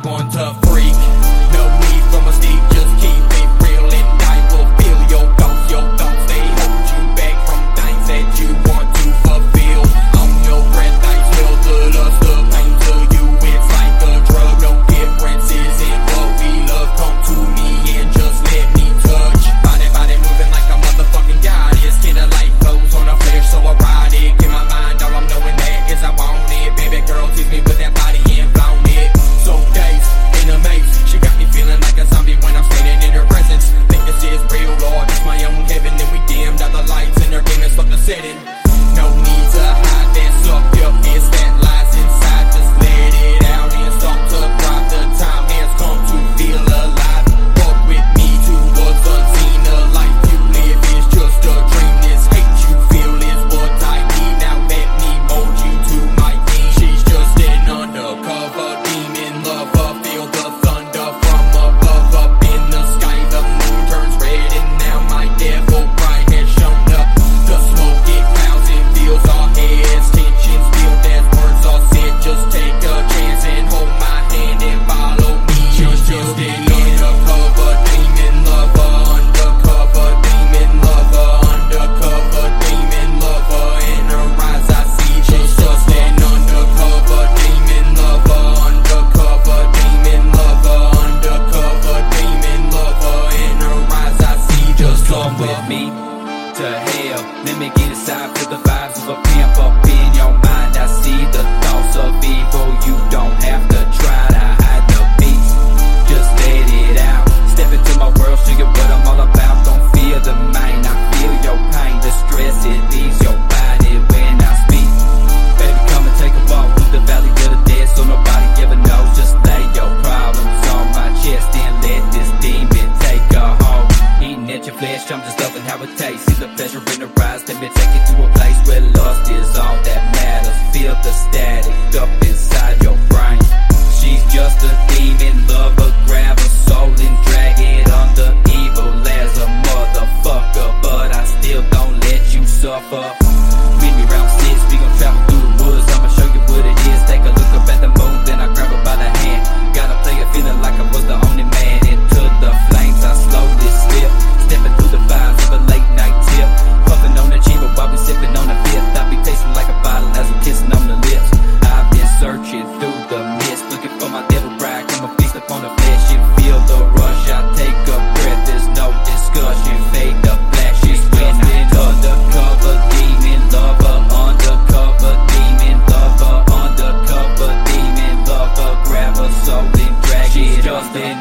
want to freak. No need for mystique, just keep it real and I will feel your thoughts, they hold you back from things that you want to fulfill. On your breath, I smell the lust, the pain to you, it's like a drug. No differences in what we love, come to me and just let me touch. Body moving like a motherfucking goddess, kinda like clothes on a flare, so erotic. In my mind, all I'm knowing that is I want it. Baby girl, tease me with that body and flown it. So days in a maze, she got me feeling like a zombie when I'm standing in her presence. Think this is real, Lord, it's my own heaven. Then we dimmed all the lights in her demons, fuck the setting. No need to hide that suck up, it's that lies inside. Just let it out and start to thrive. The time has come to feel alive. Walk with me towards unseen. The life you live is just a dream. This hate you feel is what I need. Now let me mold you to my theme. She's just an undercover demon lover. Feel the thunder from above. Up in the sky, the moon turns red, and now my devil bride has shown up. The smoke, it clouds and fills our heads. Tensions build as words are said. Just take a chance and hold my hand and follow me. Just an undercover demon lover. Undercover demon lover. Undercover demon lover. In her eyes I see just an undercover demon lover. Undercover demon lover. Undercover demon lover. In her eyes I see just come with me to hell. Let me get inside, feel the vibes of a pimp up in your mind. I see the thoughts of evil. You don't have to try to hide the beast. Just let it out. Step into my world, show you what I'm all about. Don't feel the main, I feel your pain. The stress, it leaves your body when I speak. Baby, come and take a walk through the valley of the dead, so nobody ever knows. Just lay your problems on my chest and let this demon take a hold. Eating at your flesh, I'm just loving how it tastes. See the pleasure in her eyes, let me take it to a place where lust is all that matters. Feel the static up inside your brain. She's just a demon lover, grab her soul and drag it under evil as a motherfucker. But I still don't let you suffer. Meet me round 6, we gon' travel through the woods. I'ma show you what it is. Take a look up at the moon, then I grab her by the hand. Gotta play it feeling like I was the only man. Into the flames I slowly slip, stepping through the vibes of a late night tip. Puffing on the chiba while we sipping on the fifth. I be tasting like a bottle as I'm kissing on the lips. I've been searching through the mist, looking for my devil bride. Come and feast upon the flesh and feel the rush. I take a breath, there's no discussion. Fade the flash, it's when I undercover demon lover. Undercover demon lover. Undercover demon lover. Grab her soul and drag it. Just an